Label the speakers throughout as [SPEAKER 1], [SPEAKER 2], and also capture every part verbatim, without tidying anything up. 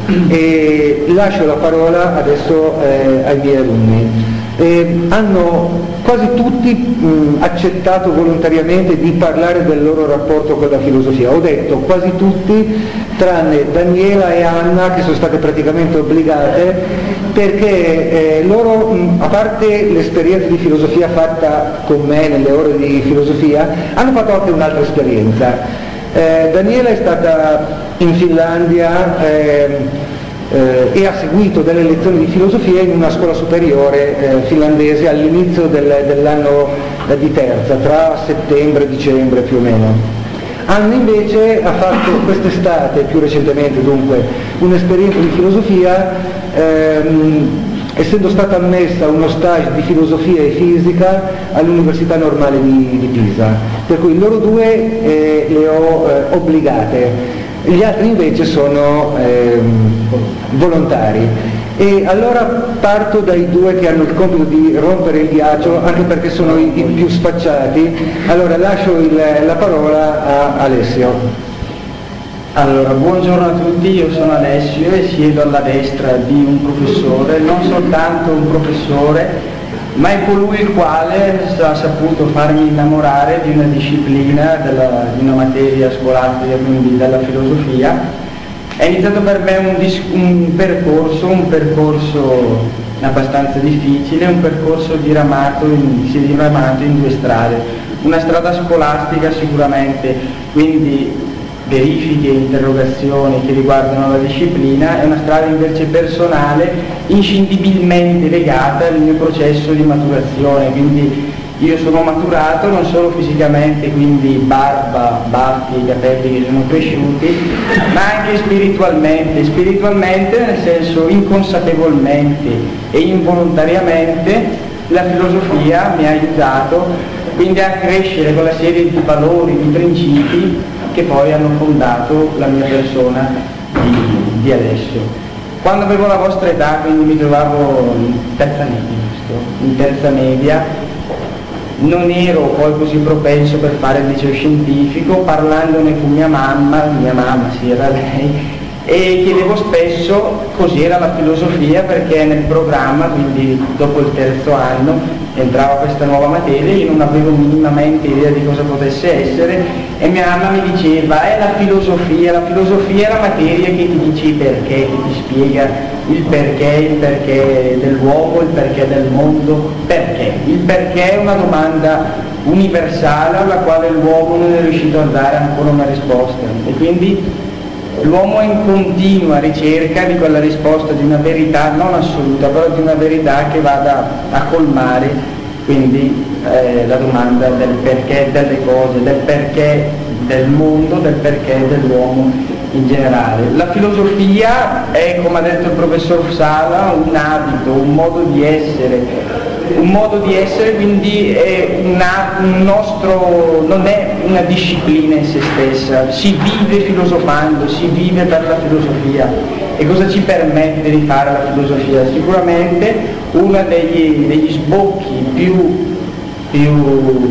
[SPEAKER 1] e lascio la parola adesso eh, ai miei alunni. Eh, hanno quasi tutti mh, accettato volontariamente di parlare del loro rapporto con la filosofia. Ho detto quasi tutti, tranne Daniela e Anna, che sono state praticamente obbligate, perché eh, loro, mh, a parte l'esperienza di filosofia fatta con me nelle ore di filosofia, hanno fatto anche un'altra esperienza. Eh, Daniela è stata in Finlandia eh, Eh, e ha seguito delle lezioni di filosofia in una scuola superiore eh, finlandese all'inizio del, dell'anno eh, di terza, tra settembre e dicembre più o meno. Anna invece ha fatto quest'estate, più recentemente dunque, un'esperienza di filosofia, ehm, essendo stata ammessa a uno stage di filosofia e fisica all'Università Normale di, di Pisa, per cui loro due eh, le ho eh, obbligate. Gli altri invece sono ehm, volontari. E allora parto dai due che hanno il compito di rompere il ghiaccio, anche perché sono i, i più sfacciati. Allora lascio il, la parola a Alessio.
[SPEAKER 2] Allora, buongiorno a tutti, io sono Alessio e siedo alla destra di un professore, non soltanto un professore, ma è colui il quale ha saputo farmi innamorare di una disciplina, della, di una materia scolastica, quindi della filosofia. È iniziato per me un, dis, un percorso, un percorso abbastanza difficile, un percorso diramato in, si è diramato in due strade. Una strada scolastica sicuramente, quindi verifiche e interrogazioni che riguardano la disciplina, è una strada invece personale inscindibilmente legata al mio processo di maturazione, quindi io sono maturato non solo fisicamente, quindi barba, baffi, capelli che sono cresciuti, ma anche spiritualmente, spiritualmente nel senso inconsapevolmente e involontariamente la filosofia mi ha aiutato quindi a crescere con la serie di valori, di principi che poi hanno fondato la mia persona di, di adesso. Quando avevo la vostra età, quindi mi trovavo in terza media, giusto? In terza media, non ero poi così propenso per fare il liceo scientifico, parlandone con mia mamma, mia mamma sì era lei, e chiedevo spesso cos'era la filosofia, perché nel programma, quindi dopo il terzo anno, entrava questa nuova materia, io non avevo minimamente idea di cosa potesse essere e mia mamma mi diceva è la filosofia, la filosofia è la materia che ti dice il perché, che ti spiega il perché, il perché dell'uomo, il perché del mondo, perché? Il perché è una domanda universale alla quale l'uomo non è riuscito a dare ancora una risposta e quindi l'uomo è in continua ricerca di quella risposta, di una verità non assoluta, però di una verità che vada a colmare quindi eh, la domanda del perché delle cose, del perché del mondo, del perché dell'uomo in generale. La filosofia è, come ha detto il professor Sala, un abito, un modo di essere, un modo di essere, quindi è una, un nostro, non è una disciplina in se stessa, si vive filosofando, si vive per la filosofia. E cosa ci permette di fare la filosofia? Sicuramente uno degli, degli sbocchi più, più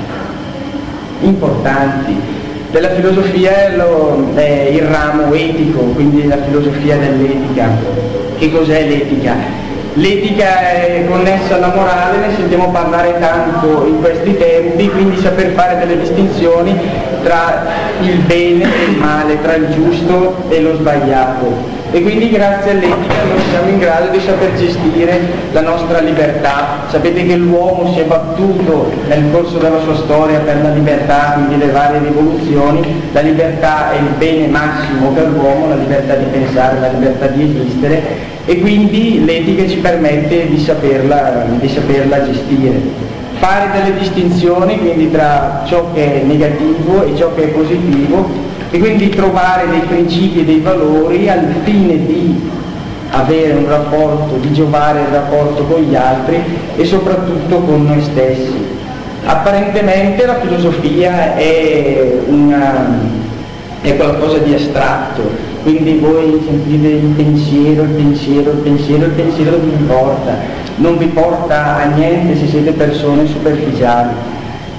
[SPEAKER 2] importanti della filosofia è, lo, è il ramo etico, quindi la filosofia dell'etica. Che cos'è l'etica? L'etica è connessa alla morale, ne sentiamo parlare tanto in questi tempi, quindi saper fare delle distinzioni tra il bene e il male, tra il giusto e lo sbagliato. E quindi grazie all'etica noi siamo in grado di saper gestire la nostra libertà. Sapete che l'uomo si è battuto nel corso della sua storia per la libertà, quindi le varie rivoluzioni. La libertà è il bene massimo per l'uomo, la libertà di pensare, la libertà di esistere, e quindi l'etica ci permette di saperla, di saperla gestire. Fare delle distinzioni quindi tra ciò che è negativo e ciò che è positivo, e quindi trovare dei principi e dei valori al fine di avere un rapporto, di giovare il rapporto con gli altri e soprattutto con noi stessi. Apparentemente la filosofia è, una, è qualcosa di astratto, quindi voi sentite il pensiero, il pensiero, il pensiero, il pensiero non vi porta, non vi porta a niente se siete persone superficiali.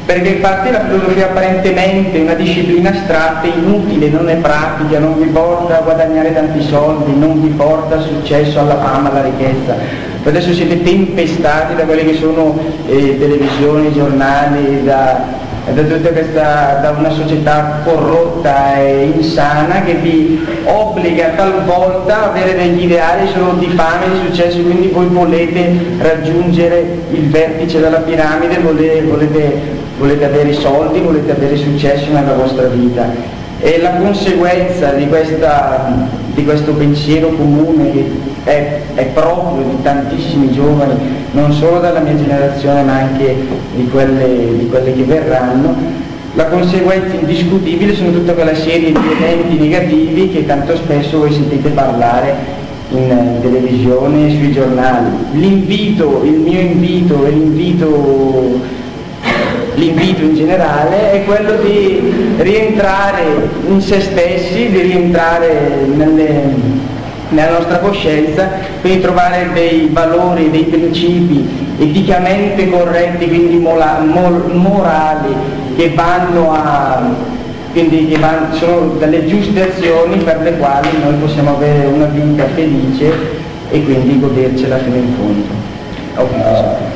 [SPEAKER 2] perché infatti la filosofia apparentemente è una disciplina astratta, inutile, non è pratica, non vi porta a guadagnare tanti soldi, non vi porta al successo, alla fama, alla ricchezza. Adesso siete tempestati da quelle che sono eh, televisioni, giornali, da, da tutta questa, da una società corrotta e insana che vi obbliga talvolta a avere degli ideali solo di fame e di successo, quindi voi volete raggiungere il vertice della piramide, volete, volete, volete avere soldi, volete avere successo nella vostra vita. E la conseguenza di, questa, di questo pensiero comune che è, è proprio di tantissimi giovani, non solo della mia generazione ma anche di quelle, di quelle che verranno, la conseguenza indiscutibile sono tutta quella serie di eventi negativi che tanto spesso voi sentite parlare in televisione e sui giornali. L'invito, il mio invito e l'invito L'invito in generale è quello di rientrare in se stessi, di rientrare nelle, nella nostra coscienza, quindi trovare dei valori, dei principi eticamente corretti, quindi mola, mol, morali, che vanno a, quindi che vanno, sono delle giuste azioni per le quali noi possiamo avere una vita felice e quindi godercela fino in fondo. Okay.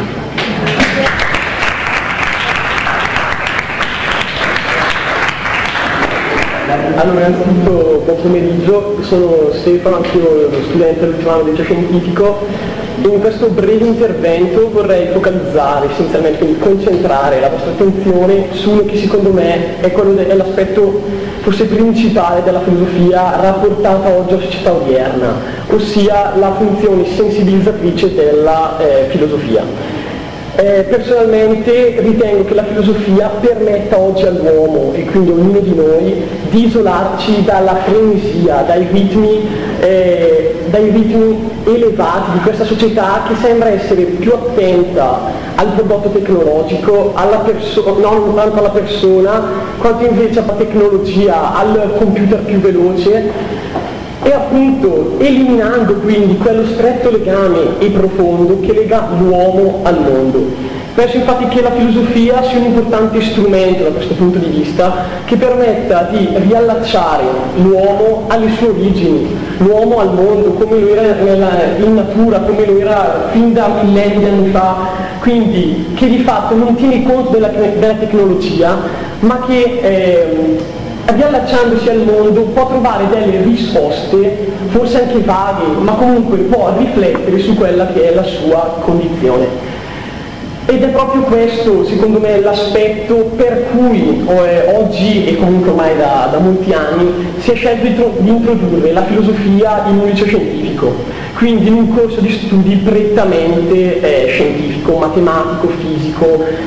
[SPEAKER 3] Allora, innanzitutto buon pomeriggio, sono Stefano, anch'io studente dell'ultimo anno di liceo scientifico, e in questo breve intervento vorrei focalizzare, essenzialmente, quindi concentrare la vostra attenzione su quello che secondo me è, quello de- è l'aspetto forse principale della filosofia rapportata oggi alla società odierna, ossia la funzione sensibilizzatrice della eh, filosofia. Eh, personalmente ritengo che la filosofia permetta oggi all'uomo, e quindi a ognuno di noi, di isolarci dalla frenesia, dai ritmi, eh, dai ritmi elevati di questa società che sembra essere più attenta al prodotto tecnologico, alla perso- non tanto alla persona, quanto invece alla tecnologia, al computer più veloce, e appunto eliminando quindi quello stretto legame e profondo che lega l'uomo al mondo. Penso infatti che la filosofia sia un importante strumento da questo punto di vista, che permetta di riallacciare l'uomo alle sue origini, l'uomo al mondo, come lo era nella, in natura, come lo era fin da millenni di anni fa, quindi che di fatto non tiene conto della, della tecnologia, ma che eh, riallacciandosi al mondo può trovare delle risposte, forse anche vaghe, ma comunque può riflettere su quella che è la sua condizione. Ed è proprio questo, secondo me, l'aspetto per cui eh, oggi, e comunque ormai da, da molti anni, si è scelto di, tro- di introdurre la filosofia in un liceo scientifico, quindi in un corso di studi prettamente eh, scientifico, matematico, fisico.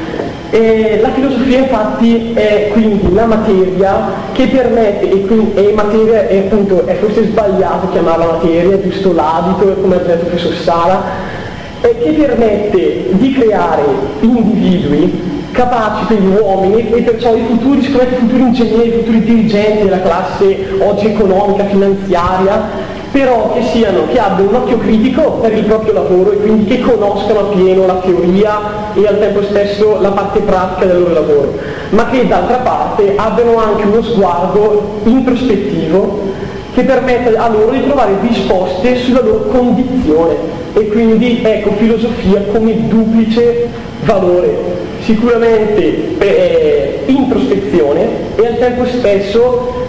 [SPEAKER 3] E la filosofia infatti è quindi la materia che permette, e quindi è materia, è, appunto, è forse sbagliato chiamarla materia, giusto l'abito, come ha detto il professor Sala, e che permette di creare individui capaci, quindi uomini, e perciò i futuri, sicuramente i futuri ingegneri, i futuri dirigenti della classe oggi economica, finanziaria, però che siano, che abbiano un occhio critico per il proprio lavoro e quindi che conoscano appieno la teoria e al tempo stesso la parte pratica del loro lavoro, ma che d'altra parte abbiano anche uno sguardo introspettivo che permetta a loro di trovare risposte sulla loro condizione, e quindi ecco filosofia come duplice valore, sicuramente eh, introspezione e al tempo stesso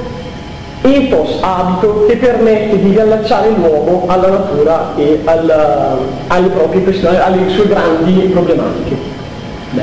[SPEAKER 3] ethos, abito, che permette di riallacciare l'uomo alla natura e alla, alle proprie questioni, alle sue grandi problematiche. Beh,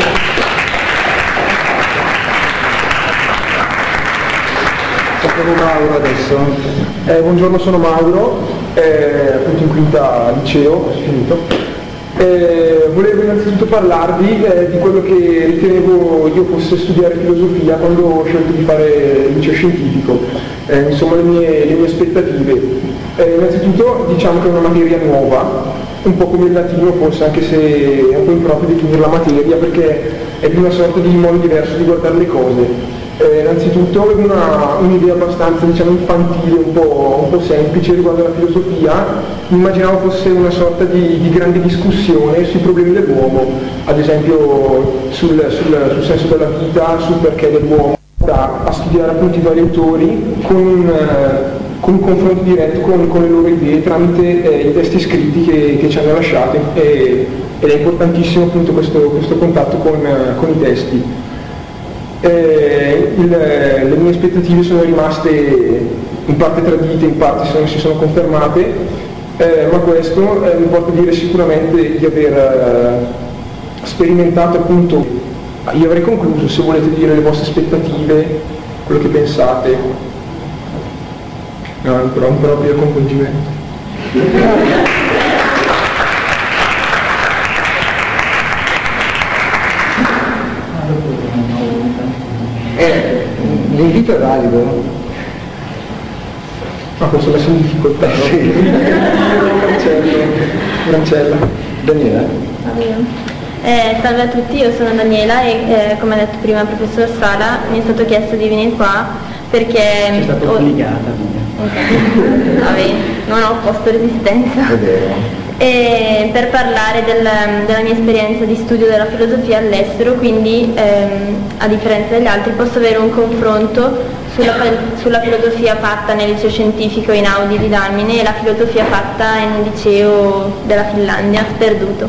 [SPEAKER 4] sono Mauro adesso. Eh, buongiorno, sono Mauro, eh, appunto in quinta liceo, ho finito. Eh, volevo innanzitutto parlarvi eh, di quello che ritenevo io fosse studiare filosofia quando ho scelto di fare il liceo scientifico, eh, insomma le mie, le mie aspettative. Eh, innanzitutto diciamo che è una materia nuova, un po' come il latino forse, anche se è un po' improprio definire la materia perché è di una sorta di modo diverso di guardare le cose. Eh, innanzitutto avevo una, un'idea abbastanza diciamo, infantile, un po', un po' semplice riguardo alla filosofia. Immaginavo fosse una sorta di, di grande discussione sui problemi dell'uomo, ad esempio sul, sul, sul senso della vita, sul perché dell'uomo, da, a studiare appunto i vari autori con un, eh, con un confronto diretto con, con le loro idee tramite eh, i testi scritti che, che ci hanno lasciati, e, ed è importantissimo appunto questo, questo contatto con, eh, con i testi. Eh, il, le mie aspettative sono rimaste in parte tradite, in parte sono, si sono confermate, eh, ma questo eh, mi porta a dire sicuramente di aver eh, sperimentato appunto. Io avrei concluso, se volete dire le vostre aspettative, quello che pensate. No, però un proprio coinvolgimento.
[SPEAKER 1] Eh, l'invito è valido?
[SPEAKER 4] Ah, questo messo in difficoltà, no?
[SPEAKER 1] Sì.
[SPEAKER 4] Francella.
[SPEAKER 1] Daniela?
[SPEAKER 5] Eh, salve a tutti, io sono Daniela e eh, come ha detto prima il professor Sala mi è stato chiesto di venire qua perché...
[SPEAKER 2] È stata obbligata.
[SPEAKER 5] Ok, va bene, non ho opposto resistenza. E per parlare del, della mia esperienza di studio della filosofia all'estero, quindi ehm, a differenza degli altri posso avere un confronto sulla, sulla filosofia fatta nel liceo scientifico in Audi di Damine e la filosofia fatta in un liceo della Finlandia, sperduto.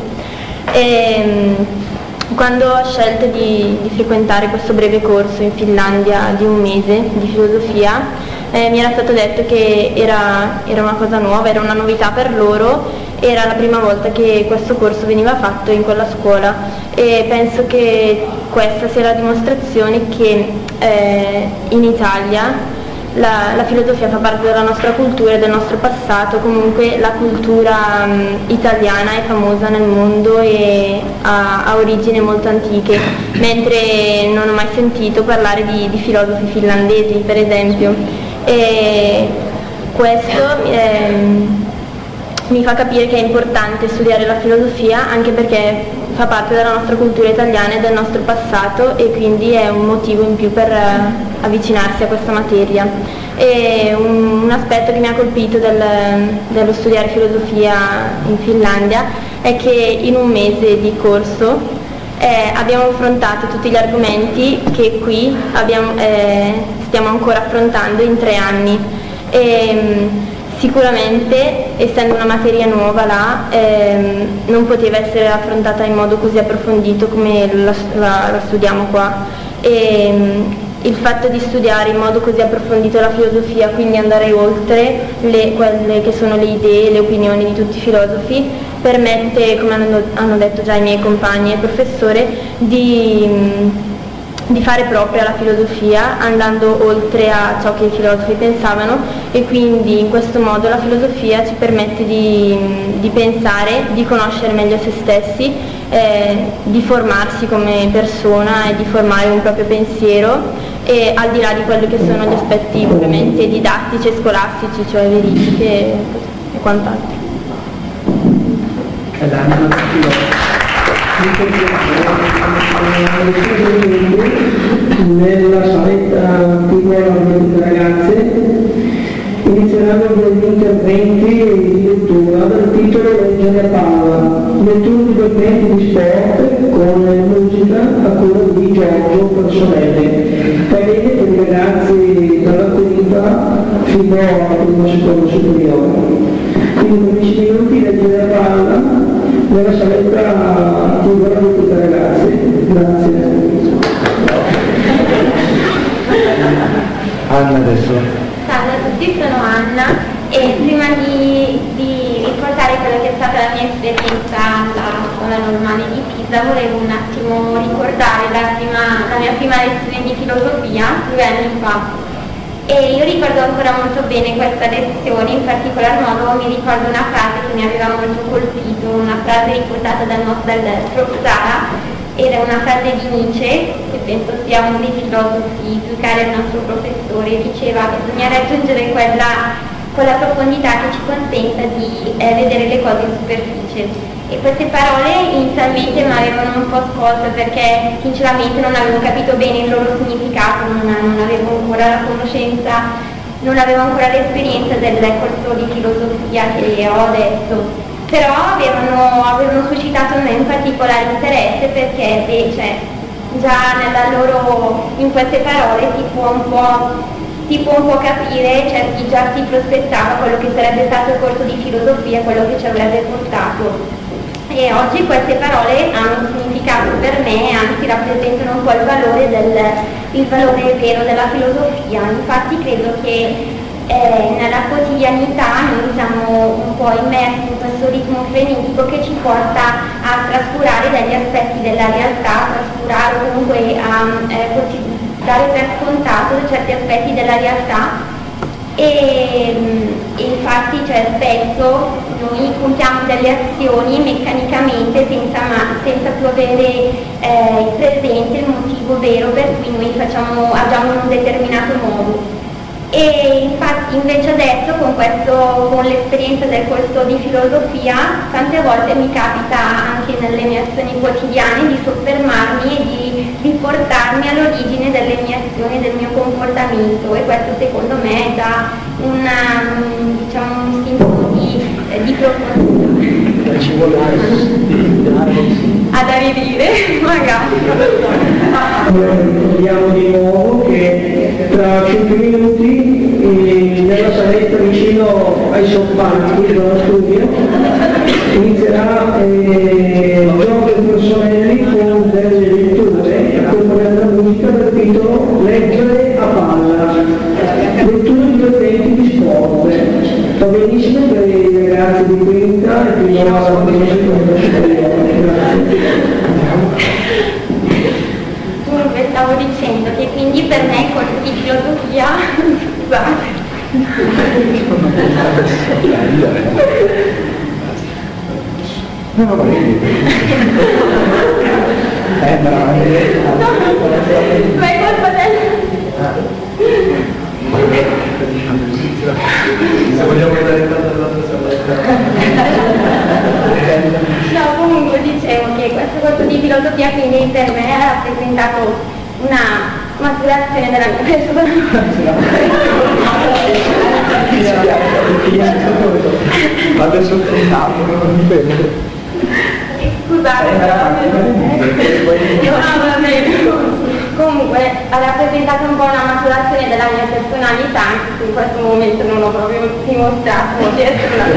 [SPEAKER 5] E, quando ho scelto di, di frequentare questo breve corso in Finlandia di un mese di filosofia, eh, mi era stato detto che era, era una cosa nuova, era una novità per loro, era la prima volta che questo corso veniva fatto in quella scuola e penso che questa sia la dimostrazione che eh, in Italia La, la filosofia fa parte della nostra cultura e del nostro passato, comunque la cultura um, italiana è famosa nel mondo e ha, ha origini molto antiche, mentre non ho mai sentito parlare di, di filosofi finlandesi, per esempio. E questo ehm, mi fa capire che è importante studiare la filosofia, anche perché fa parte della nostra cultura italiana e del nostro passato e quindi è un motivo in più per uh, avvicinarsi a questa materia. E un, un aspetto che mi ha colpito del, dello studiare filosofia in Finlandia è che in un mese di corso eh, abbiamo affrontato tutti gli argomenti che qui abbiamo, eh, stiamo ancora affrontando in tre anni. E, sicuramente, essendo una materia nuova là, ehm, non poteva essere affrontata in modo così approfondito come la, la, la studiamo qua. E, ehm, il fatto di studiare in modo così approfondito la filosofia, quindi andare oltre le, quelle che sono le idee, le opinioni di tutti i filosofi, permette, come hanno, hanno detto già i miei compagni e il professore, di... di fare propria la filosofia andando oltre a ciò che i filosofi pensavano e quindi in questo modo la filosofia ci permette di, di pensare, di conoscere meglio se stessi, eh, di formarsi come persona e di formare un proprio pensiero e al di là di quelli che sono gli aspetti ovviamente didattici e scolastici, cioè verifiche e, e quant'altro.
[SPEAKER 6] È l'anima nella saletta piccola delle ragazze inizieranno degli interventi di lettura dal titolo Leggere a Palla, lettura di interventi di sport con musica a cura di Giorgio Personelli, parete per i ragazzi dalla quinta fino al primo secondo superiore. Quindi quindici minuti Leggere a Palla nella saletta piccola di tutte le ragazze. Grazie.
[SPEAKER 1] Anna adesso.
[SPEAKER 7] Salve a tutti, sono Anna e prima di, di ricordare quella che è stata la mia esperienza alla scuola normale di Pisa volevo un attimo ricordare la, prima, la mia prima lezione di filosofia due anni fa e io ricordo ancora molto bene questa lezione, in particolar modo mi ricordo una frase che mi aveva molto colpito, una frase riportata dal, dal prof Sala. Era una frase di Nietzsche, che penso sia uno dei filosofi più cari al nostro professore, diceva che bisogna raggiungere quella, quella profondità che ci consenta di eh, vedere le cose in superficie. E queste parole inizialmente mi avevano un po' scosso perché sinceramente non avevo capito bene il loro significato, non, non avevo ancora la conoscenza, non avevo ancora l'esperienza del corso di filosofia che ho adesso, però avevano, avevano suscitato in me un particolare interesse perché invece già nella loro, in queste parole si può un po', si può un po' capire, cioè chi già si prospettava quello che sarebbe stato il corso di filosofia, quello che ci avrebbe portato. E oggi queste parole hanno un significato per me, anzi rappresentano un po' il valore, del, il valore vero della filosofia. Infatti credo che eh, nella quotidianità noi siamo un po' immersi in questo ritmo frenetico che ci porta a trascurare degli aspetti della realtà, a trascurare o comunque a eh, dare per scontato certi aspetti della realtà. E, e infatti cioè, spesso noi compiamo delle azioni meccanicamente senza, ma, senza più avere eh, presente il motivo vero per cui noi facciamo, agiamo in un determinato modo. E infatti invece adesso con, questo, con l'esperienza del corso di filosofia tante volte mi capita anche nelle mie azioni quotidiane di soffermarmi e di riportarmi all'origine delle mie azioni e del mio comportamento, e questo secondo me dà una, diciamo, un sintomo di, eh, di profondità.
[SPEAKER 3] Ci vuole
[SPEAKER 7] ad arrivire, magari.
[SPEAKER 6] Vediamo di nuovo che tra cinque minuti eh, nella saletta vicino ai soffitti dello studio inizierà eh, il gioco dei personelli con delle letture accompagnate alla musica dal titolo Leggere a palla, letture divertenti di sport. Va benissimo per i ragazzi di quinta e fino alla seconda superiore. Grazie.
[SPEAKER 7] Dunque stavo dicendo che quindi per me il corso di filosofia scusate
[SPEAKER 1] no, no,
[SPEAKER 2] eh, bravo.
[SPEAKER 7] ma è colpa del
[SPEAKER 4] se vogliamo dare tanto all'altra
[SPEAKER 7] no, comunque dicevo che questo corso di filosofia quindi per me ha rappresentato una maturazione della mia persona.
[SPEAKER 4] adesso il contatto
[SPEAKER 7] scusate no, va bene. Comunque ha rappresentato un po' una maturazione della mia personalità, anche se in questo momento non ho proprio dimostrato di essere una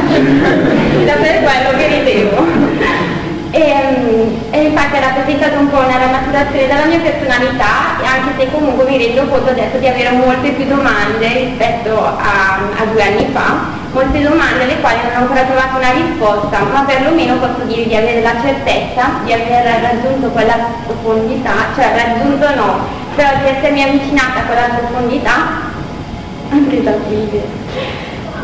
[SPEAKER 7] da per quello che ridevo. E, e infatti ha rappresentato un po' una maturazione della mia personalità, anche se comunque mi rendo conto adesso di avere molte più domande rispetto a, a due anni fa, molte domande alle quali non ho ancora trovato una risposta, ma perlomeno posso dire di avere la certezza di aver raggiunto quella profondità, cioè raggiunto no, però di essermi avvicinata a quella profondità, anche da qui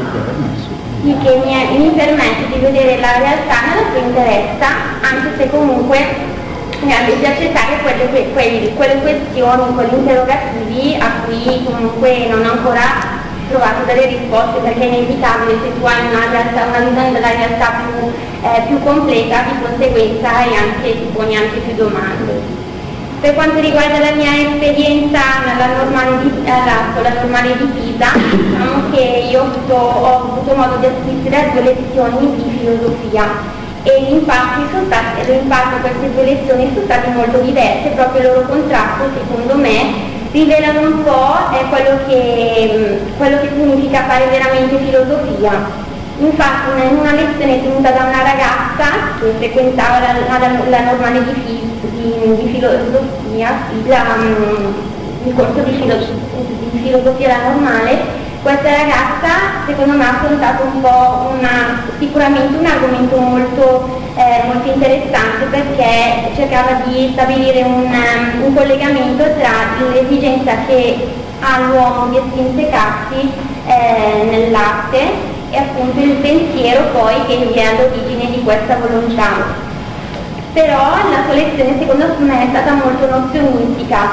[SPEAKER 7] che mi, è, mi permette di vedere la realtà nella sua interezza, anche se comunque mi ha di accettare quelle, quelle, quelle questioni, quegli interrogativi a cui comunque non ho ancora trovato delle risposte, perché è inevitabile se tu hai una, realtà, una visione della realtà più, eh, più completa, di conseguenza hai anche, ti poni anche più domande. Per quanto riguarda la mia esperienza nella normale di, alla scuola normale di Pisa, diciamo che io ho avuto, ho avuto modo di assistere a due lezioni di filosofia e infatti sono state, l'impatto di queste due lezioni sono state molto diverse, proprio il loro contrasto secondo me rivelano un po' eh, quello, che, quello che significa fare veramente filosofia. Infatti in una lezione tenuta da una ragazza che frequentava la, la, la normale di, fi, di, di filosofia, la, il corso di, filo, di filosofia la normale, questa ragazza secondo me ha affrontato un po' una, sicuramente un argomento molto, eh, molto interessante, perché cercava di stabilire un, un collegamento tra l'esigenza che ha l'uomo di estrinsecarsi eh, nell'arte e appunto il pensiero poi che è all'origine di questa volontà. Però la sua lezione secondo me è stata molto nozionistica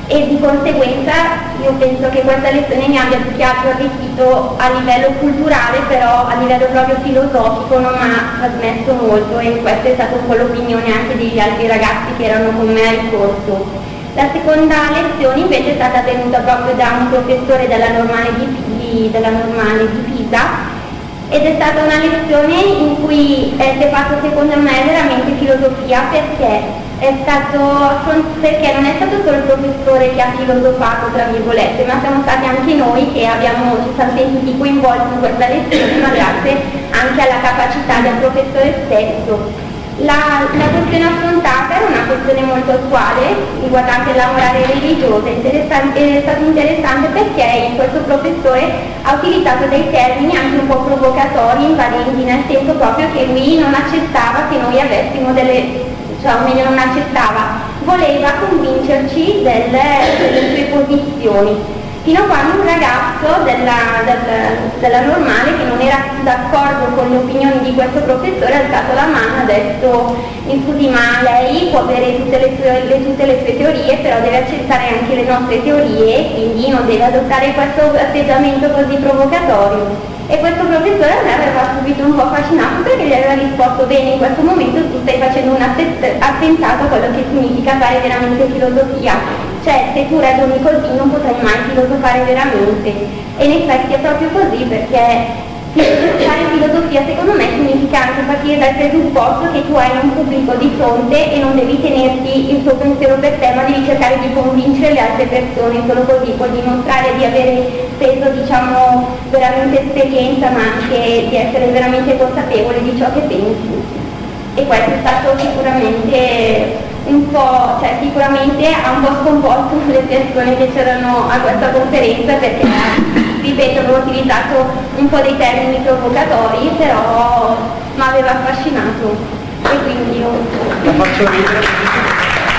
[SPEAKER 7] e di conseguenza io penso che questa lezione mi abbia più che altro arricchito a livello culturale, però a livello proprio filosofico non mi ha trasmesso molto, e questa è stata un po' l'opinione anche degli altri ragazzi che erano con me al corso. La seconda lezione invece è stata tenuta proprio da un professore della normale di, di, della normale di Pisa, ed è stata una lezione in cui eh, si è fatto secondo me veramente filosofia, perché è stato perché non è stato solo il professore che ha filosofato tra virgolette, ma siamo stati anche noi che abbiamo, ci siamo sentiti coinvolti in questa lezione, ma grazie anche alla capacità del professore stesso. La, la questione affrontata era una questione molto attuale riguardante la morale religiosa, ed è stato interessante perché questo professore ha utilizzato dei termini anche un po' provocatori, invadenti, nel senso proprio che lui non accettava che noi avessimo delle, cioè o meglio non accettava, voleva convincerci delle, delle sue posizioni, fino a quando un ragazzo della, della, della normale, che non era d'accordo con le opinioni di questo professore, ha alzato la mano e ha detto: mi scusi, ma lei può avere tutte le, sue, le, tutte le sue teorie, però deve accettare anche le nostre teorie, quindi non deve adottare questo atteggiamento così provocatorio. E questo professore a me aveva subito un po' affascinato, perché gli aveva risposto: bene, in questo momento tu stai facendo un attentato a quello che significa fare veramente filosofia, cioè se tu ragioni così non potrai mai filosofare veramente. E in effetti è proprio così, perché fare filosofia secondo me significa anche partire dal presupposto che tu hai un pubblico di fronte e non devi tenerti il tuo pensiero per te, ma devi cercare di convincere le altre persone. Solo così puoi dimostrare di avere speso, diciamo, veramente esperienza, ma anche di essere veramente consapevole di ciò che pensi. E questo è stato sicuramente un po', cioè sicuramente ha un po' scomposto le persone che c'erano a questa conferenza, perché, ripeto, avevo utilizzato un po' dei termini provocatori, però mi aveva affascinato, e quindi io
[SPEAKER 2] la faccio ridere.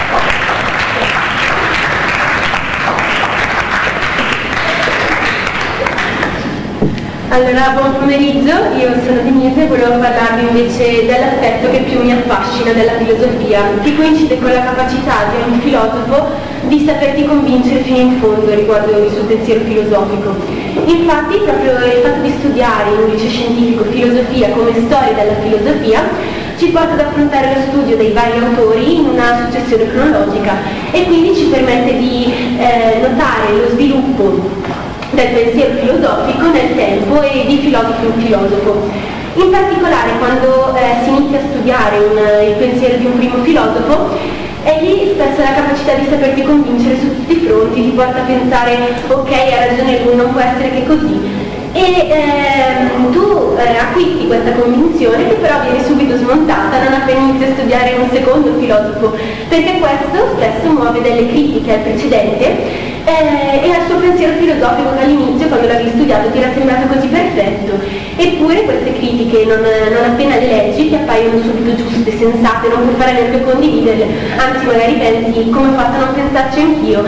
[SPEAKER 8] Allora, buon pomeriggio, io sono Denise e volevo parlarvi invece dell'aspetto che più mi affascina della filosofia, che coincide con la capacità di ogni filosofo di saperti convincere fino in fondo riguardo il suo pensiero filosofico. Infatti, proprio il fatto di studiare in un liceo scientifico filosofia come storia della filosofia ci porta ad affrontare lo studio dei vari autori in una successione cronologica, e quindi ci permette di eh, notare lo sviluppo del pensiero filosofico nel tempo e di filosofo in filosofo. In particolare, quando eh, si inizia a studiare un, il pensiero di un primo filosofo, egli spesso ha la capacità di saperti convincere su tutti i fronti, ti porta a pensare: ok, ha ragione lui, non può essere che così. E ehm, tu eh, acquisti questa convinzione, che però viene subito smontata non appena inizi a studiare un secondo filosofo, perché questo spesso muove delle critiche al precedente eh, e al suo pensiero filosofico, che all'inizio, quando l'avevi studiato, ti era sembrato così perfetto. Eppure queste critiche, non, non appena le leggi, ti appaiono subito giuste, sensate, non puoi fare neanche condividerle, anzi magari pensi: come ho fatto a non pensarci anch'io?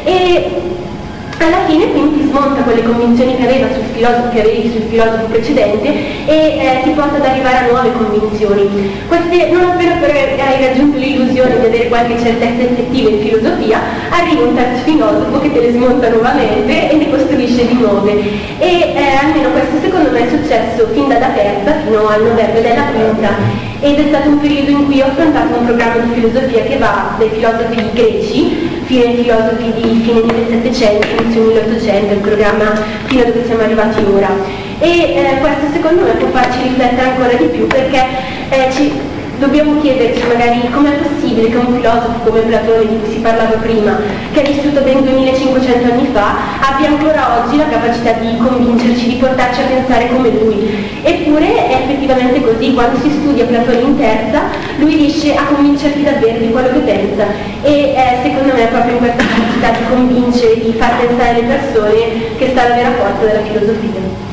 [SPEAKER 8] E alla fine quindi ti smonta quelle convinzioni che, aveva sul filosofo, che avevi sul filosofo precedente, e eh, ti porta ad arrivare a nuove convinzioni. Queste, non appena però hai raggiunto l'illusione di avere qualche certezza effettiva in filosofia, arriva un terzo filosofo che te le smonta nuovamente e ne costruisce di nuove. E eh, almeno questo secondo me è successo fin dalla terza fino al novembre della quinta, ed è stato un periodo in cui ho affrontato un programma di filosofia che va dai filosofi greci fino ai filosofi di fine millesettecento, inizio milleottocento, il programma fino a dove siamo arrivati ora. E eh, questo secondo me può farci riflettere ancora di più, perché eh, ci dobbiamo chiederci magari com'è possibile che un filosofo come Platone, di cui si parlava prima, che ha vissuto ben duemilacinquecento anni fa, abbia ancora oggi la capacità di convincerci, di portarci a pensare come lui. Eppure è effettivamente così: quando si studia Platone in terza, lui riesce a convincerti davvero di quello che pensa, e eh, secondo me è proprio in questa capacità di convincere, di far pensare le persone, che sta la vera forza della filosofia.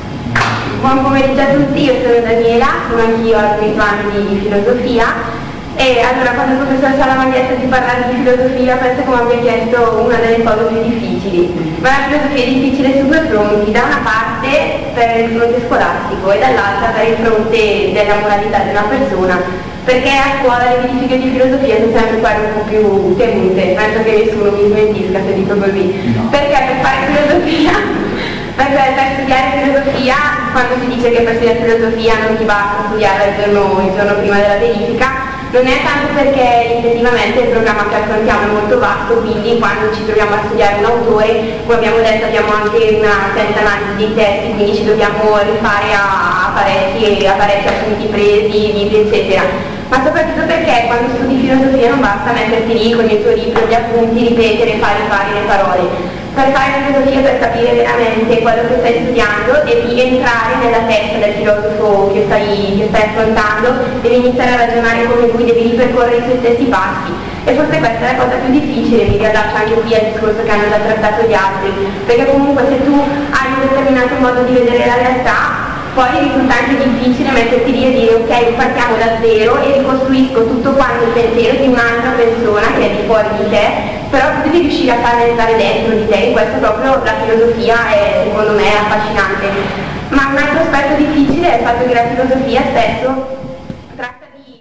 [SPEAKER 9] Buon pomeriggio a tutti, io sono Daniela, sono anch'io al quinto anno di filosofia,
[SPEAKER 8] E allora quando il professor Sala mi ha chiesto di parlare di filosofia, penso che mi abbia chiesto una delle cose più difficili. Ma la filosofia è difficile su due fronti, da una parte per il fronte scolastico e dall'altra per il fronte della moralità di una persona, perché a scuola le verifiche di filosofia sono sempre quelle un po' più temute, penso che nessuno mi smentisca se dico così, no. Perché per fare filosofia, per, per studiare filosofia, quando si dice che per studiare filosofia non ti basta studiare il giorno, il giorno prima della verifica, non è tanto perché effettivamente il programma che affrontiamo è molto vasto, quindi quando ci troviamo a studiare un autore, come abbiamo detto abbiamo anche una attenta analisi dei testi, quindi ci dobbiamo rifare a, a, parecchi, a parecchi appunti presi, libri eccetera. Ma soprattutto perché quando studi filosofia non basta metterti lì con il tuo libro, gli appunti, ripetere, fare, fare le parole. Per fare filosofia, per capire veramente quello che stai studiando, devi entrare nella testa del filosofo che stai, che stai affrontando, devi iniziare a ragionare come lui, devi ripercorrere i suoi stessi passi. E forse questa è la cosa più difficile, mi riallaccio anche qui al discorso che hanno già trattato gli altri, perché comunque se tu hai un determinato modo di vedere la realtà, poi risulta anche difficile metterti lì e dire ok, partiamo da zero e ricostruisco tutto quanto il pensiero di un'altra persona che è di fuori di te, però tu devi riuscire a farne entrare dentro di te, e questo proprio la filosofia è, secondo me, è affascinante. Ma un altro aspetto difficile è il fatto che la filosofia spesso tratta di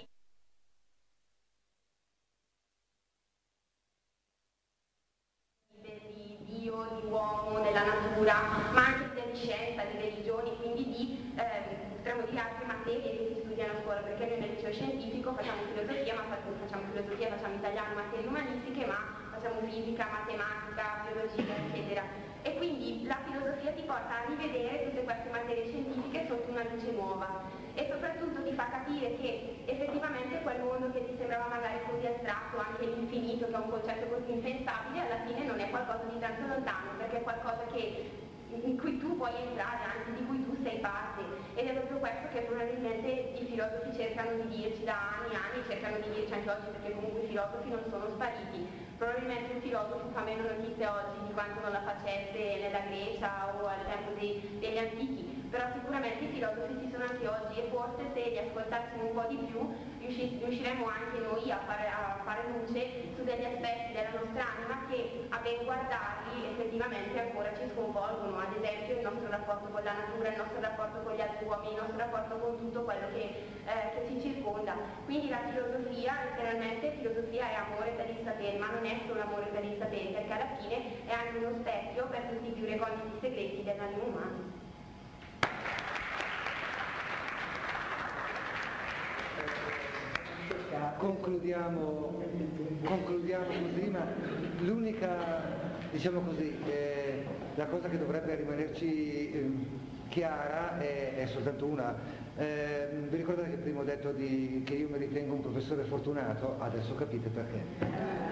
[SPEAKER 8] di Dio, di uomo, della natura, ma anche di scienza, di religioni, quindi di eh, potremmo dire altre materie che si studiano a scuola, perché noi nel liceo scientifico facciamo filosofia, ma facciamo filosofia, facciamo italiano, materie umanistiche, ma facciamo fisica, matematica, biologia, eccetera. E quindi la filosofia ti porta a rivedere tutte queste materie scientifiche sotto una luce nuova e soprattutto ti fa capire che effettivamente quel mondo che ti sembrava magari così astratto, anche l'infinito, che è un concetto così impensabile, alla fine non è qualcosa di tanto lontano, perché è qualcosa che in cui tu puoi entrare, anzi di cui tu sei parte, ed è proprio questo che probabilmente i filosofi cercano di dirci da anni e anni, cercano di dirci anche oggi, perché comunque i filosofi non sono spariti. Probabilmente un filosofo fa meno notizie oggi di quanto non la facesse nella Grecia o al tempo dei, degli antichi, però sicuramente i filosofi ci sono anche oggi e forse se li ascoltassimo un po' di più riusciremo anche noi a fare, a fare luce su degli aspetti della nostra anima che a ben guardarli effettivamente ancora ci sconvolgono, ad esempio il nostro rapporto con la natura, il nostro rapporto con gli altri uomini, il nostro rapporto con tutto quello che, eh, che ci circonda. Quindi la filosofia, letteralmente, filosofia è amore per il sapere, ma non è solo amore per il sapere, perché alla fine è anche uno specchio per tutti i più reconditi segreti dell'animo umano.
[SPEAKER 1] Concludiamo, concludiamo così, ma l'unica, diciamo così, eh, la cosa che dovrebbe rimanerci eh, chiara è, è soltanto una. Eh, vi ricordate che prima ho detto di, che io mi ritengo un professore fortunato? Adesso capite perché.